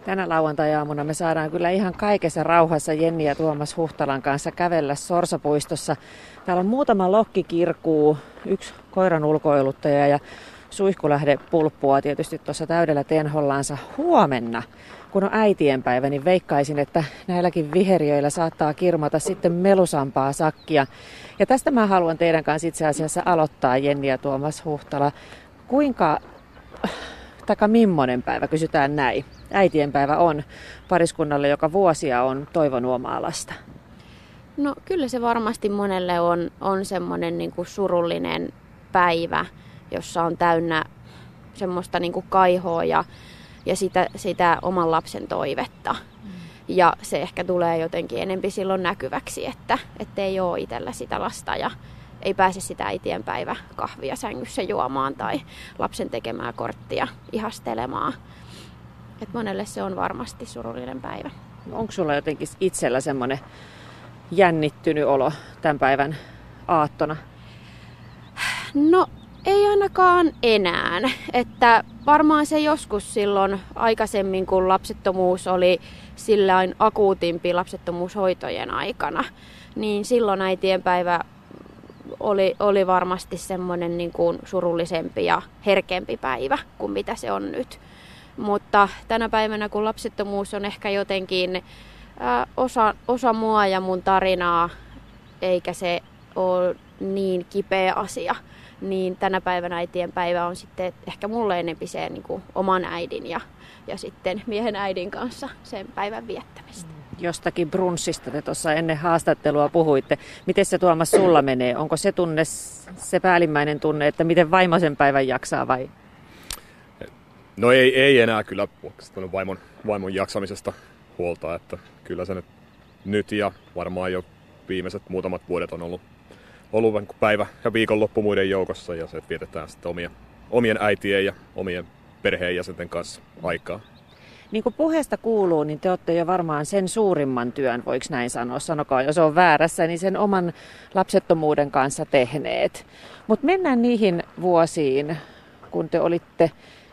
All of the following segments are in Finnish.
Tänä lauantai-aamuna me saadaan kyllä ihan kaikessa rauhassa Jenni ja Tuomas Huhtalan kanssa kävellä Sorsapuistossa. Täällä on muutama lokkikirkuu, yksi koiran ulkoiluttaja ja Suihkulähde pulppua tietysti tuossa täydellä tenhollaansa. Huomenna, kun on äitienpäivä, niin veikkaisin, että näilläkin viheriöillä saattaa kirmata sitten melusampaa sakkia. Ja tästä mä haluan teidän kanssa itse asiassa aloittaa, Jenni ja Tuomas Huhtala. Mimmonen päivä, kysytään näin. Äitienpäivä on pariskunnalle, joka vuosia on toivonut omaa lasta. No kyllä se varmasti monelle on semmoinen niin kuin surullinen päivä, jossa on täynnä semmoista niin kuin kaihoa ja sitä oman lapsen toivetta. Ja se ehkä tulee jotenkin enempi silloin näkyväksi, että ei ole itsellä sitä lasta ja ei pääse sitä äitienpäiväkahvia sängyssä juomaan tai lapsen tekemää korttia ihastelemaan. Et monelle se on varmasti surullinen päivä. Onko sulla jotenkin itsellä semmoinen jännittynyt olo tämän päivän aattona? No ei ainakaan enää. Että varmaan se joskus silloin aikaisemmin, kun lapsettomuus oli sillain akuutimpi lapsettomuushoitojen aikana, niin silloin äitienpäivä oli varmasti semmoinen niin kuin surullisempi ja herkempi päivä kuin mitä se on nyt. Mutta tänä päivänä, kun lapsettomuus on ehkä jotenkin osa mua ja mun tarinaa, eikä se ole niin kipeä asia, niin tänä päivänä äitienpäivä on sitten ehkä mulle enempi se niin kuin oman äidin ja sitten miehen äidin kanssa sen päivän viettämistä. Jostakin brunssista te tuossa ennen haastattelua puhuitte. Miten se, Tuomas, sulla menee? Onko se tunne, se päällimmäinen tunne, että miten vaimo sen päivän jaksaa vai? No ei enää kyllä vaimon jaksamisesta huolta, että kyllä se nyt ja varmaan jo viimeiset muutamat vuodet on ollut päivä- ja viikonloppu muiden joukossa ja se, että vietetään sitten omien äitien ja omien perheenjäsenten kanssa aikaa. Niin kuin puheesta kuuluu, niin te olette jo varmaan sen suurimman työn, voiko näin sanoa, sanokaa jos on väärässä, niin sen oman lapsettomuuden kanssa tehneet. Mutta mennään niihin vuosiin, kun te olitte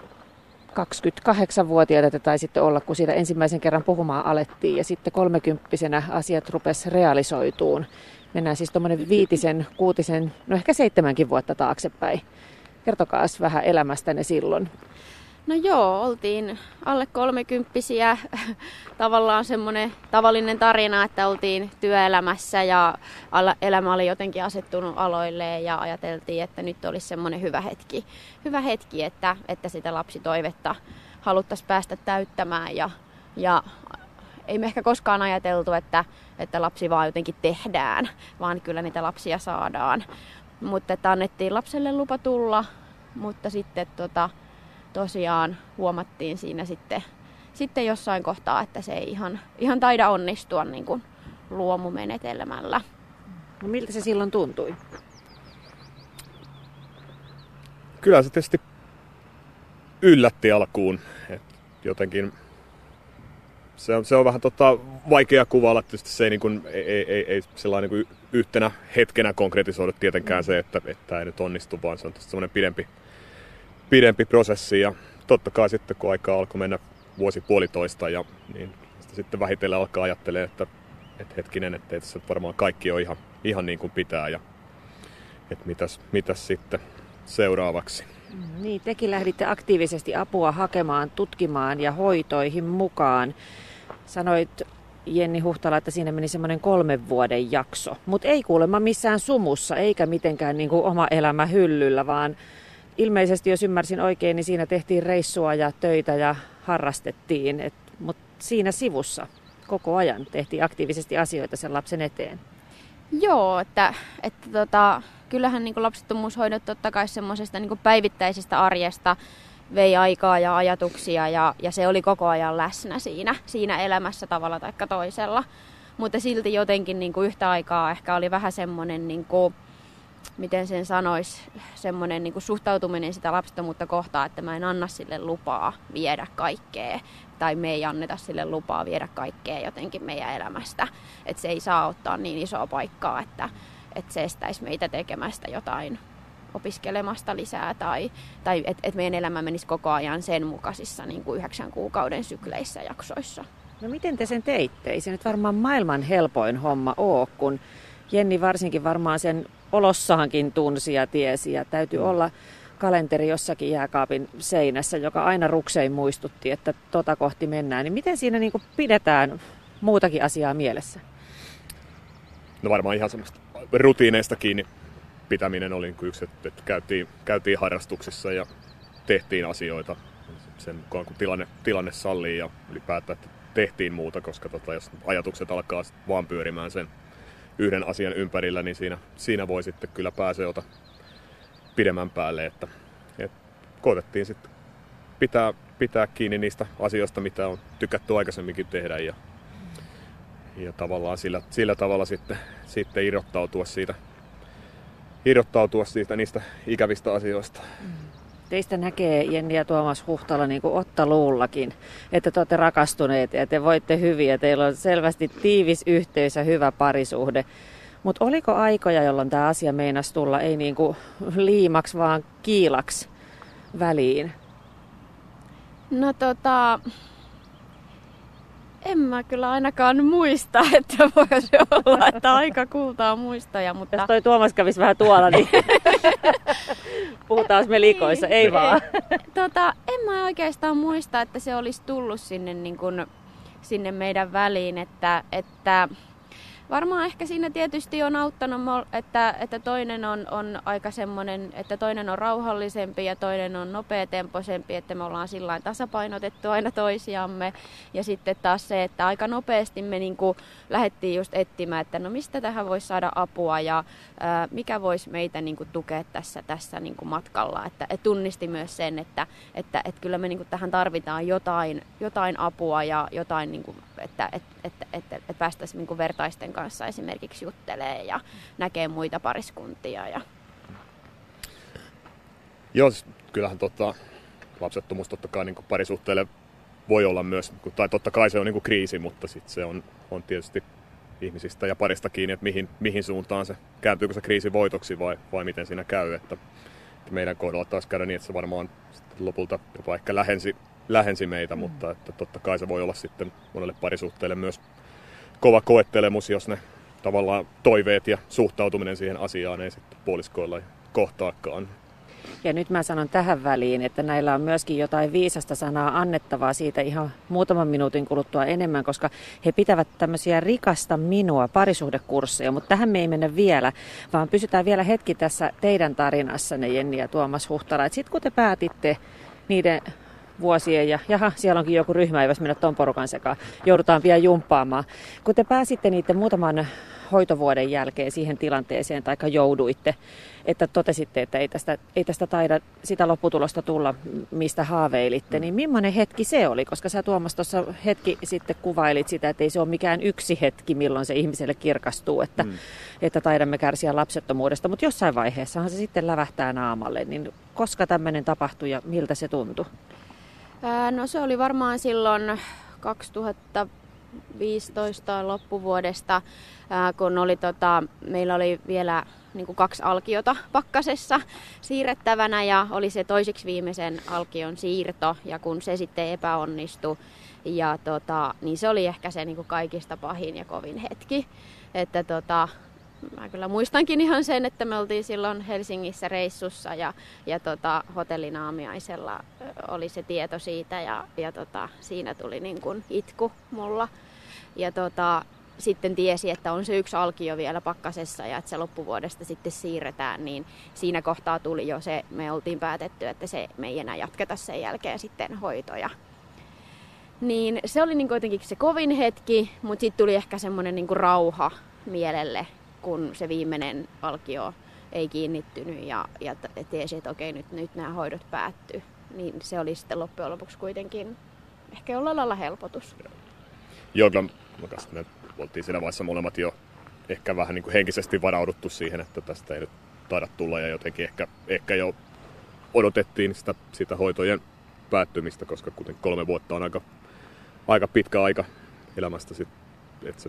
28-vuotiaita te taisitte olla, kun siitä ensimmäisen kerran puhumaan alettiin ja sitten 30-vuotiaana asiat rupesi realisoituun. Mennään siis tuommoinen 5, 6, no ehkä 7 vuotta taaksepäin. Kertokaas vähän elämästänne silloin. No joo, oltiin alle 30-vuotiaita, tavallaan semmoinen tavallinen tarina, että oltiin työelämässä ja elämä oli jotenkin asettunut aloilleen ja ajateltiin, että nyt olisi semmoinen hyvä hetki, että sitä lapsitoivetta haluttaisiin päästä täyttämään ja ei me ehkä koskaan ajateltu, että lapsi vaan jotenkin tehdään, vaan kyllä niitä lapsia saadaan. Mutta että annettiin lapselle lupa tulla, mutta sitten tosiaan huomattiin siinä sitten jossain kohtaa, että se ei ihan taida onnistua niin kuin luomumenetelmällä. No miltä se silloin tuntui? Kyllä se tietysti yllätti alkuun. Jotenkin se on vähän vaikea kuvailla. Tietysti se ei sellainen niin kuin yhtenä hetkenä konkretisoidu tietenkään se, että tämä ei nyt onnistu, vaan se on semmoinen pidempi prosessi ja totta kai sitten kun aikaa alkoi mennä vuosi puolitoista ja niin sitten vähitellen alkaa ajattelemaan, että hetkinen, että tässä varmaan kaikki on ihan niin kuin pitää ja että mitäs sitten seuraavaksi. Niin, tekin lähditte aktiivisesti apua hakemaan, tutkimaan ja hoitoihin mukaan. Sanoit, Jenni Huhtala, että siinä meni semmoinen 3 vuoden jakso, mutta ei kuulemma missään sumussa eikä mitenkään niin kuin oma elämä hyllyllä, vaan ilmeisesti, jos ymmärsin oikein, niin siinä tehtiin reissua ja töitä ja harrastettiin, mutta siinä sivussa koko ajan tehtiin aktiivisesti asioita sen lapsen eteen. Joo, että kyllähän niin kuin lapsettomuushoidot totta kai semmoisesta niin kuin päivittäisestä arjesta vei aikaa ja ajatuksia ja se oli koko ajan läsnä siinä elämässä tavalla tai toisella. Mutta silti jotenkin niin kuin yhtä aikaa ehkä oli vähän semmoinen, niin kuin, miten sen sanoisi, semmoinen niin kuin suhtautuminen sitä lapsettomuutta kohtaan, että mä en anna sille lupaa viedä kaikkea. Tai me ei anneta sille lupaa viedä kaikkea jotenkin meidän elämästä. Että se ei saa ottaa niin isoa paikkaa, että se estäisi meitä tekemästä jotain opiskelemasta lisää tai että meidän elämä menisi koko ajan sen mukaisissa niin kuin 9 kuukauden sykleissä jaksoissa. No miten te sen teitte? Ei se nyt varmaan maailman helpoin homma ole, kun Jenni varsinkin varmaan sen olossaankin tunsi ja tiesi ja täytyy olla kalenteri jossakin jääkaapin seinässä, joka aina ruksein muistutti, että tota kohti mennään. Niin miten siinä niin kuin pidetään muutakin asiaa mielessä? No varmaan ihan semmoista rutiineista kiinni pitäminen oli yksi, että käytiin harrastuksissa ja tehtiin asioita sen mukaan, kun tilanne sallii ja ylipäätään, että tehtiin muuta, koska jos ajatukset alkaa vaan pyörimään sen yhden asian ympärillä, niin siinä voi sitten kyllä pääseota pidemmän päälle, että koetettiin sitten pitää kiinni niistä asioista, mitä on tykätty aikaisemminkin tehdä ja tavallaan sillä tavalla sitten irrottautua siitä niistä ikävistä asioista. Teistä näkee Jenni ja Tuomas Huhtala niin kuin ottaluullakin, että te olette rakastuneet ja te voitte hyvin ja teillä on selvästi tiivis yhteys ja hyvä parisuhde. Mutta oliko aikoja, jolloin tämä asia meinasi tulla ei niin kuin liimaksi, vaan kiilaksi väliin? No en mä kyllä ainakaan muista, että voisi olla, että aika kultaa muistoja, mutta... Jos toi Tuomas kävisi vähän tuolla, niin puhutaan me likoissa, ei vaan. En mä oikeastaan muista, että se olisi tullut sinne meidän väliin, että varmaan ehkä siinä tietysti on auttanut, että toinen on aika semmoinen, että toinen on rauhallisempi ja toinen on nopeatempoisempi, että me ollaan sillain tasapainotettu aina toisiamme. Ja sitten taas se, että aika nopeasti me niinku lähdettiin just etsimään, että no mistä tähän voisi saada apua ja mikä voisi meitä niinku tukea tässä niinku matkalla. Että tunnisti myös sen, että kyllä me niinku tähän tarvitaan jotain apua ja jotain, niinku, että päästäisiin niinku vertaisten kanssa esimerkiksi juttelee ja näkee muita pariskuntia. Joo, kyllähän lapsettomuus totta kai niin parisuhteelle voi olla myös, tai totta kai se on niin kriisi, mutta sitten se on tietysti ihmisistä ja parista kiinni, että mihin suuntaan se, kääntyykö se kriisi voitoksi vai miten siinä käy. Että meidän kohdalla taas käydä niin, että se varmaan lopulta jopa ehkä lähensi meitä, mutta että totta kai se voi olla sitten monelle parisuhteelle myös kova koettelemus, jos ne tavallaan toiveet ja suhtautuminen siihen asiaan ei sitten puoliskoilla kohtaakaan. Ja nyt mä sanon tähän väliin, että näillä on myöskin jotain viisasta sanaa annettavaa siitä ihan muutaman minuutin kuluttua enemmän, koska he pitävät tämmöisiä rikasta minua parisuhdekursseja, mutta tähän me ei mennä vielä, vaan pysytään vielä hetki tässä teidän tarinassanne, Jenni ja Tuomas Huhtala. Sitten kun te päätitte niiden vuosien ja siellä onkin joku ryhmä, ei voisi mennä ton porukan sekaan, joudutaan vielä jumppaamaan. Kun te pääsitte niiden muutaman hoitovuoden jälkeen siihen tilanteeseen, tai jouduitte, että totesitte, että ei tästä taida sitä lopputulosta tulla, mistä haaveilitte, niin millainen hetki se oli? Koska sä Tuomas tuossa hetki sitten kuvailit sitä, että ei se ole mikään yksi hetki, milloin se ihmiselle kirkastuu, että taidamme kärsiä lapsettomuudesta, mutta jossain vaiheessahan se sitten lävähtää naamalle, niin koska tämmöinen tapahtui ja miltä se tuntui? No se oli varmaan silloin 2015 loppuvuodesta, kun oli meillä oli vielä niin kuin 2 alkiota pakkasessa siirrettävänä ja oli se toiseksi viimeisen alkion siirto ja kun se sitten epäonnistui ja niin se oli ehkä se niin kuin kaikista pahin ja kovin hetki, että mä kyllä muistankin ihan sen, että me oltiin silloin Helsingissä reissussa ja hotellin aamiaisella oli se tieto siitä ja siinä tuli niin kuin itku mulla. Ja sitten tiesi, että on se 1 alkio vielä pakkasessa ja että se loppuvuodesta sitten siirretään, niin siinä kohtaa tuli jo se, me oltiin päätetty, että me ei enää jatketa sen jälkeen sitten hoitoja. Niin se oli niin kuitenkin se kovin hetki, mutta sitten tuli ehkä semmoinen niin kuin rauha mielelle, kun se viimeinen alkio ei kiinnittynyt ja tiesi, että okei, nyt nämä hoidot päättyy. Niin se oli sitten loppujen lopuksi kuitenkin ehkä jollain lailla helpotus. Joo, me oltiin siinä vaiheessa molemmat jo ehkä vähän niin kuin henkisesti varauduttu siihen, että tästä ei nyt taida tulla ja jotenkin ehkä jo odotettiin sitä hoitojen päättymistä, koska kuten 3 vuotta on aika pitkä aika elämästä, että se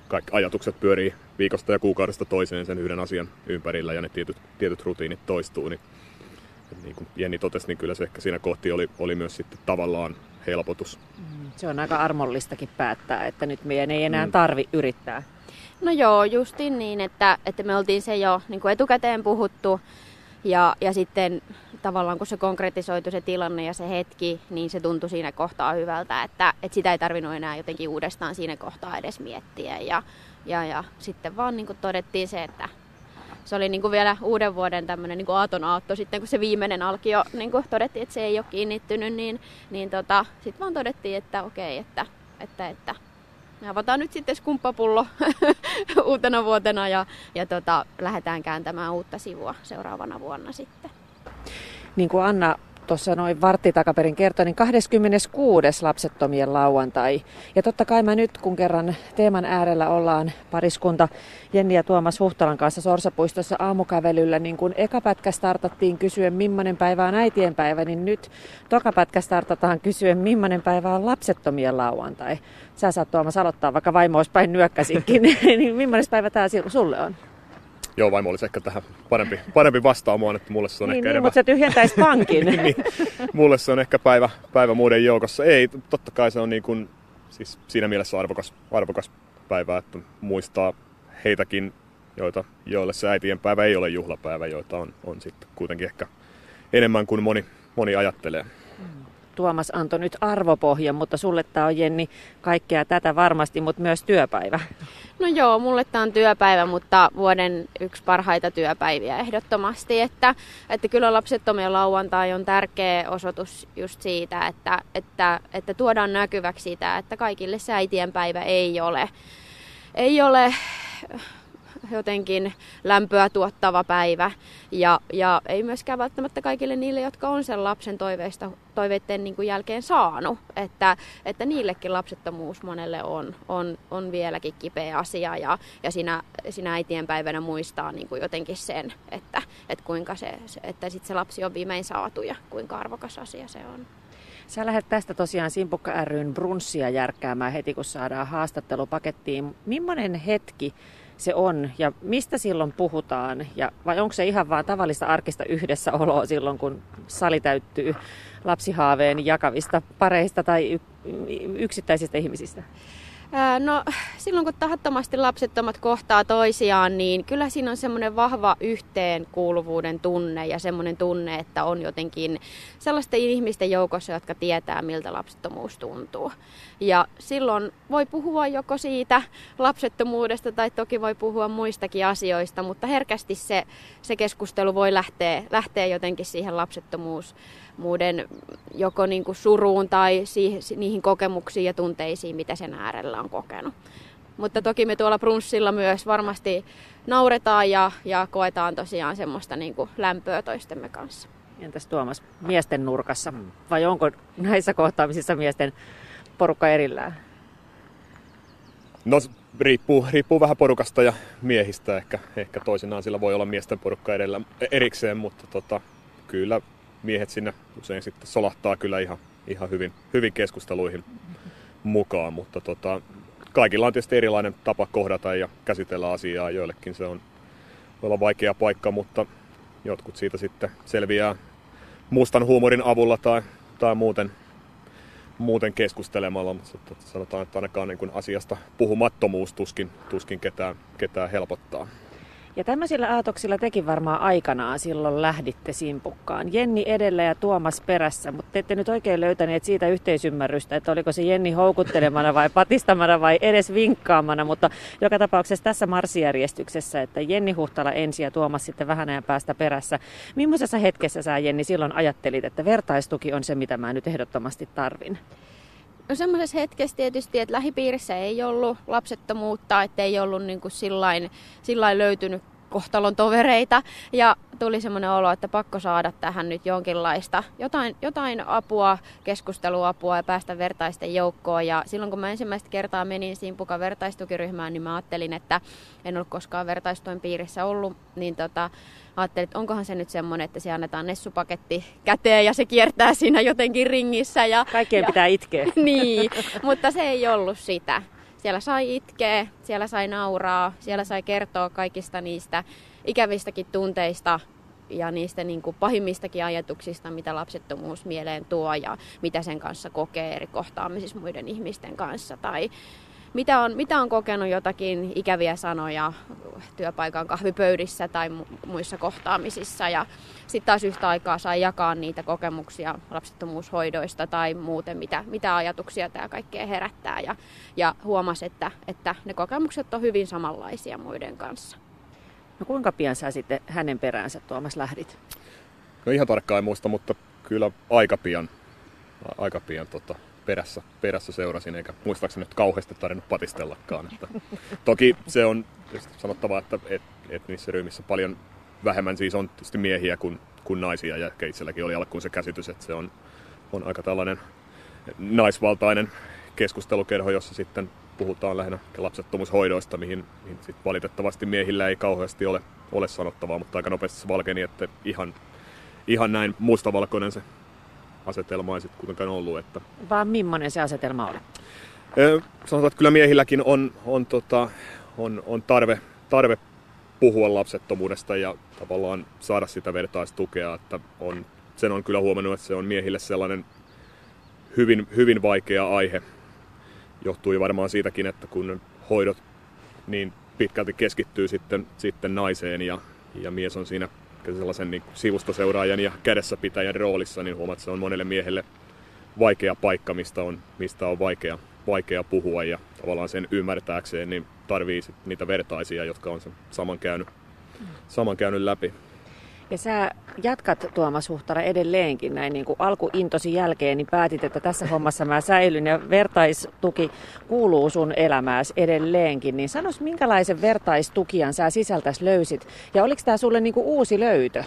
kaikki ajatukset pyörii viikosta ja kuukaudesta toiseen sen yhden asian ympärillä ja ne tietyt rutiinit toistuu. Niin kuin Jenni totesi, niin kyllä se ehkä siinä kohti oli myös sitten tavallaan helpotus. Se on aika armollistakin päättää, että nyt meidän ei enää tarvi yrittää. No joo, justiin niin, että me oltiin se jo niin kuin etukäteen puhuttu ja sitten tavallaan kun se konkretisoitu se tilanne ja se hetki, niin se tuntui siinä kohtaa hyvältä, että sitä ei tarvinnut enää jotenkin uudestaan siinä kohtaa edes miettiä. Ja sitten vaan niin kuin todettiin se, että se oli niin kuin vielä uuden vuoden tämmöinen niin kuin aaton aatto sitten, kun se viimeinen alkio niin kuin todettiin, että se ei ole kiinnittynyt, niin sitten vaan todettiin, että okei, että me avataan nyt sitten skumppapullo uutena vuotena ja lähdetään kääntämään uutta sivua seuraavana vuonna sitten. Niin kuin Anna tuossa noin vartti takaperin kertoi, niin 26. lapsettomien lauantai. Ja totta kai mä nyt, kun kerran teeman äärellä ollaan pariskunta Jenni ja Tuomas Huhtalan kanssa Sorsapuistossa aamukävelyllä, niin kun eka pätkä startattiin kysyen, millainen päivä on äitienpäivä, niin nyt toka pätkä startataan kysyen, millainen päivä on lapsettomien lauantai. Sä saat Tuomas aloittaa, vaikka vaimo olisi päin nyökkäsinkin, niin millainen päivä tämä sulle on? Joo, vaimo olisi ehkä tähän parempi vastaamaan, että mulle se on ehkä enemmän. Mutta se tyhjentäisi pankin. niin, mulle se on ehkä päivä muiden joukossa. Ei, totta kai se on niin kuin, siis siinä mielessä arvokas päivä, että muistaa heitäkin, joille se äitien päivä ei ole juhlapäivä, joita on sitten kuitenkin ehkä enemmän kuin moni ajattelee. Tuomas antoi nyt arvopohjan, mutta sulle tämä on, Jenni, kaikkea tätä varmasti, mutta myös työpäivä. No joo, mulle tämä on työpäivä, mutta vuoden yksi parhaita työpäiviä ehdottomasti. Että kyllä lapsettomien lauantai on tärkeä osoitus just siitä, että tuodaan näkyväksi sitä, että kaikille se äitien päivä ei ole jotenkin lämpöä tuottava päivä ja ei myöskään välttämättä kaikille niille, jotka on sen lapsen toiveiden niin kuin jälkeen saanut, että niillekin lapsettomuus monelle on vieläkin kipeä asia ja siinä äitienpäivänä muistaa niin kuin jotenkin sen, että kuinka että sit se lapsi on viimein saatu ja kuinka arvokas asia se on. Sä lähdet tästä tosiaan Simpukka ry:n brunssia järkkäämään heti, kun saadaan haastattelupakettiin. Millainen hetki se on ja mistä silloin puhutaan? Vai onko se ihan vaan tavallista arkista yhdessäoloa silloin, kun sali täyttyy lapsihaaveen jakavista pareista tai yksittäisistä ihmisistä? No silloin kun tahattomasti lapsettomat kohtaa toisiaan, niin kyllä siinä on semmoinen vahva yhteenkuuluvuuden tunne ja semmoinen tunne, että on jotenkin sellaisten ihmisten joukossa, jotka tietää, miltä lapsettomuus tuntuu. Ja silloin voi puhua joko siitä lapsettomuudesta tai toki voi puhua muistakin asioista, mutta herkästi se keskustelu voi lähteä jotenkin siihen lapsettomuuden joko niin kuin suruun tai niihin kokemuksiin ja tunteisiin, mitä sen äärellä on kokenut. Mutta toki me tuolla brunssilla myös varmasti nauretaan ja koetaan tosiaan semmoista niin kuin lämpöä toistemme kanssa. Entäs Tuomas, miesten nurkassa? Vai onko näissä kohtaamisissa miesten porukka erillään? No riippuu vähän porukasta ja miehistä. Ehkä toisinaan sillä voi olla miesten porukka erikseen, mutta kyllä miehet sinne usein sitten solahtaa kyllä ihan hyvin keskusteluihin mukaan, mutta kaikilla on tietysti erilainen tapa kohdata ja käsitellä asiaa. Joillekin se on voi olla vaikea paikka, mutta jotkut siitä sitten selviää mustan huumorin avulla tai muuten keskustelemalla, mutta sanotaan, että ainakaan niin kuin asiasta puhumattomuus tuskin ketään helpottaa. Ja tämmöisillä aatoksilla tekin varmaan aikanaan silloin lähditte Simpukkaan. Jenni edellä ja Tuomas perässä, mutta te ette nyt oikein löytäneet siitä yhteisymmärrystä, että oliko se Jenni houkuttelemana vai patistamana vai edes vinkkaamana, mutta joka tapauksessa tässä marssijärjestyksessä, että Jenni Huhtala ensin ja Tuomas sitten vähän ajan päästä perässä. Millaisessa hetkessä sä, Jenni, silloin ajattelit, että vertaistuki on se, mitä mä nyt ehdottomasti tarvin? No semmoisessa hetkessä tietysti, että lähipiirissä ei ollut lapsettomuutta, että ei ollut niin kuin sillain löytynyt kohtalon tovereita ja tuli semmoinen olo, että pakko saada tähän nyt jonkinlaista jotain apua, keskusteluapua ja päästä vertaisten joukkoon. Ja silloin kun mä ensimmäistä kertaa menin Simpukan vertaistukiryhmään, niin mä ajattelin, että en ollut koskaan vertaistuen piirissä ollut, niin ajattelin, että onkohan se nyt semmoinen, että se annetaan nessupaketti käteen ja se kiertää siinä jotenkin ringissä. Kaikkien pitää itkeä. Niin, mutta se ei ollut sitä. Siellä sai itkeä, siellä sai nauraa, siellä sai kertoa kaikista niistä ikävistäkin tunteista ja niistä niin kuin pahimmistakin ajatuksista, mitä lapsettomuus mieleen tuo ja mitä sen kanssa kokee eri kohtaamisissa muiden ihmisten kanssa. Tai mitä on kokenut jotakin ikäviä sanoja työpaikan kahvipöydissä tai muissa kohtaamisissa. Ja sitten taas yhtä aikaa sai jakaa niitä kokemuksia lapsettomuushoidoista tai muuten, mitä ajatuksia tämä kaikkea herättää. Ja huomasi, että ne kokemukset on hyvin samanlaisia muiden kanssa. No kuinka pian sä sitten hänen peräänsä, Tuomas, lähdit? No ihan tarkkaan en muista, mutta kyllä aika pian perässä seurasin, eikä muistaakseni nyt kauheasti tarvinnut patistellakaan. Että toki se on sanottava, että niissä ryhmissä paljon vähemmän siis on tietysti miehiä kuin naisia, ja ehkä itselläkin oli alkuun se käsitys, että se on aika tällainen naisvaltainen keskustelukerho, jossa sitten puhutaan lähinnä lapsettomuushoidoista, mihin sit valitettavasti miehillä ei kauheasti ole sanottavaa, mutta aika nopeasti se valkeni, että ihan näin mustavalkoinen se asetelma ei sitten kuitenkaan ollut. Että vaan millainen se asetelma oli? Sanotaan, että kyllä miehilläkin on tarve puhua lapsettomuudesta ja tavallaan saada sitä vertaistukea. Että sen on kyllä huomannut, että se on miehille sellainen hyvin, hyvin vaikea aihe. Johtui varmaan siitäkin, että kun hoidot niin pitkälti keskittyy sitten naiseen ja mies on siinä sellaisen niin sivustoseuraajan ja kädessäpitäjän roolissa, niin huomaat, että se on monelle miehelle vaikea paikka, mistä on vaikea puhua, ja tavallaan sen ymmärtääkseen niin tarvii niitä vertaisia, jotka on sen saman käynyt läpi. Ja sä jatkat, Tuomas Huhtala, edelleenkin näin niin kuin alkuintosi jälkeen, niin päätit, että tässä hommassa mä säilyn ja vertaistuki kuuluu sun elämääsi edelleenkin. Niin sanos, minkälaisen vertaistukian sä sisältäs löysit ja oliko tää sulle niin kuin uusi löytö?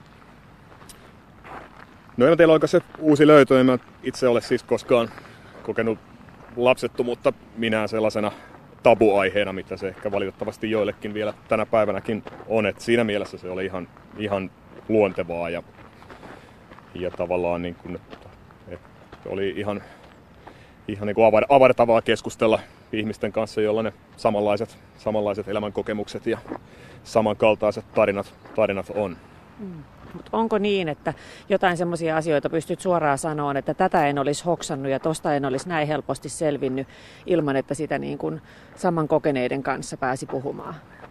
No en tiedä, oliko se uusi löytö. En mä itse ole siis koskaan kokenut lapsettomuutta minä sellaisena tabuaiheena, mitä se ehkä valitettavasti joillekin vielä tänä päivänäkin on. Et siinä mielessä se oli ihan luontevaa ja tavallaan niin kuin, oli ihan niin kuin avartavaa keskustella ihmisten kanssa, joilla ne samanlaiset elämänkokemukset ja samankaltaiset tarinat on. Mutta onko niin, että jotain semmoisia asioita pystyt suoraan sanomaan, että tätä en olisi hoksannut ja tosta en olisi näin helposti selvinnyt ilman, että sitä niin kuin saman kokeneiden kanssa pääsi puhumaan?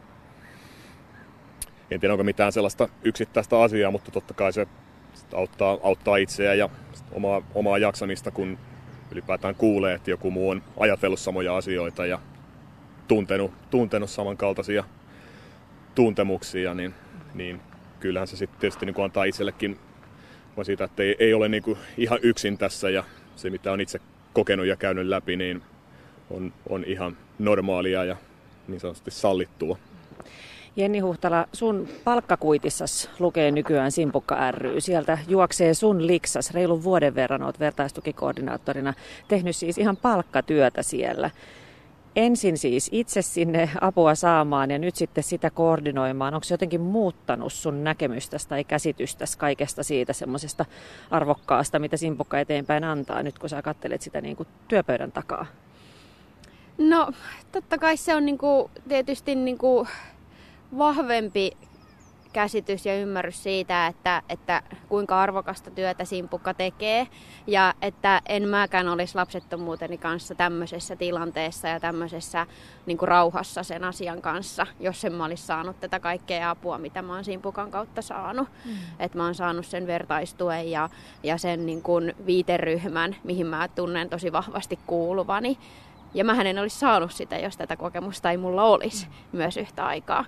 En tiedä, onko mitään sellaista yksittäistä asiaa, mutta totta kai se auttaa itseä ja omaa jaksamista, kun ylipäätään kuulee, että joku muu on ajatellut samoja asioita ja tuntenut samankaltaisia tuntemuksia, niin kyllähän se sitten tietysti niin antaa itsellekin siitä, että ei ole niin kuin ihan yksin tässä, ja se mitä on itse kokenut ja käynyt läpi, niin on ihan normaalia ja niin sanotusti sallittua. Jenni Huhtala, sun palkkakuitissas lukee nykyään Simpukka ry. Sieltä juoksee sun liksas. Reilun vuoden verran olet vertaistukikoordinaattorina tehnyt siis ihan palkkatyötä siellä. Ensin siis itse sinne apua saamaan ja nyt sitten sitä koordinoimaan. Onko se jotenkin muuttanut sun näkemystäsi tai käsitystäsi kaikesta siitä semmoisesta arvokkaasta, mitä Simpukka eteenpäin antaa nyt, kun sä katselet sitä niin kuin työpöydän takaa? No, totta kai se on tietysti vahvempi käsitys ja ymmärrys siitä, että kuinka arvokasta työtä Simpukka tekee ja että en mäkään olisi lapsettomuuteni kanssa tämmöisessä tilanteessa ja tämmöisessä rauhassa sen asian kanssa, jos en mä olisi saanut tätä kaikkea apua, mitä mä oon Simpukan kautta saanut. Että mä oon saanut sen vertaistuen ja sen viiteryhmän, mihin mä tunnen tosi vahvasti kuuluvani. Ja mähän en olisi saanut sitä, jos tätä kokemusta ei mulla olisi myös yhtä aikaa.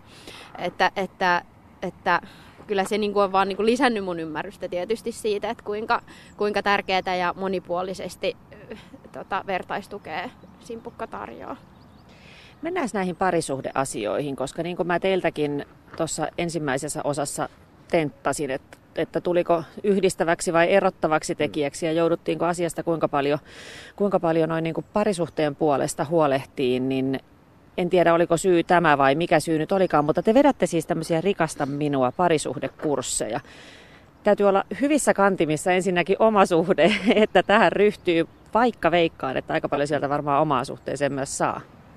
Että kyllä se on vaan lisännyt mun ymmärrystä tietysti siitä, että kuinka tärkeää ja monipuolisesti vertaistukea Simpukka tarjoaa. Mennään näihin parisuhdeasioihin, koska niin kuin mä teiltäkin tuossa ensimmäisessä osassa tenttasin, että tuliko yhdistäväksi vai erottavaksi tekijäksi ja jouduttiinko asiasta kuinka paljon noin niin kuin parisuhteen puolesta huolehtiin, niin en tiedä oliko syy tämä vai mikä syy nyt olikaan, mutta te vedätte siis tämmöisiä Rikasta minua parisuhdekursseja. Täytyy olla hyvissä kantimissa ensinnäkin oma suhde, että tähän ryhtyy, vaikka veikkaan, että aika paljon sieltä varmaan omaa suhteeseen myös saa.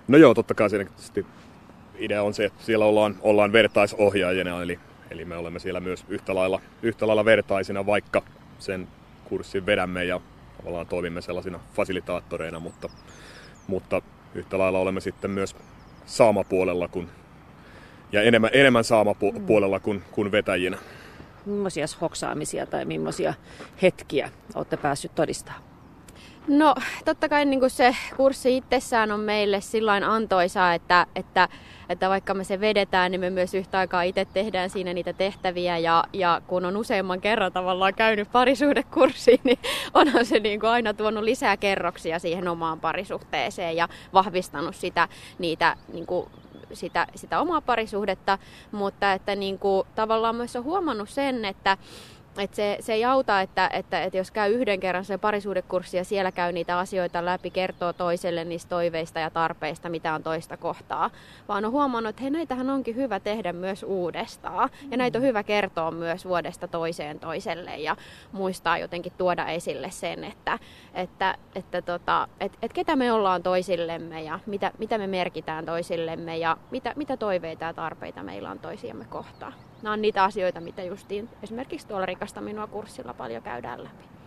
No joo, totta kai siinä tietysti idea on se, että siellä ollaan vertaisohjaajina, eli me olemme siellä myös yhtä lailla vertaisina, vaikka sen kurssin vedämme ja tavallaan toimimme sellaisina fasilitaattoreina, mutta yhtä lailla olemme sitten myös saamapuolella ja enemmän saamapuolella kuin vetäjinä. Millaisia hoksaamisia tai millaisia hetkiä olette päässyt todistamaan? No totta kai niin kuin se kurssi itsessään on meille sillain antoisa, että vaikka me se vedetään, niin me myös yhtä aikaa itse tehdään siinä niitä tehtäviä. Ja kun on useamman kerran tavallaan käynyt parisuhdekurssiin, niin onhan se niin kuin aina tuonut lisää kerroksia siihen omaan parisuhteeseen ja vahvistanut sitä omaa parisuhdetta. Mutta että niin kuin, tavallaan myös on huomannut sen, että se ei auta, että jos käy yhden kerran se parisuhdekurssi ja siellä käy niitä asioita läpi, kertoo toiselle niistä toiveista ja tarpeista, mitä on toista kohtaa. Vaan on huomannut, että hei, näitähän onkin hyvä tehdä myös uudestaan. Ja näitä on hyvä kertoa myös vuodesta toiseen toiselle ja muistaa jotenkin tuoda esille sen, että ketä me ollaan toisillemme ja mitä me merkitään toisillemme ja mitä toiveita ja tarpeita meillä on toisiamme kohtaan. Nämä on niitä asioita, mitä justiin esimerkiksi tuolla Rikasta minua -kurssilla paljon käydään läpi.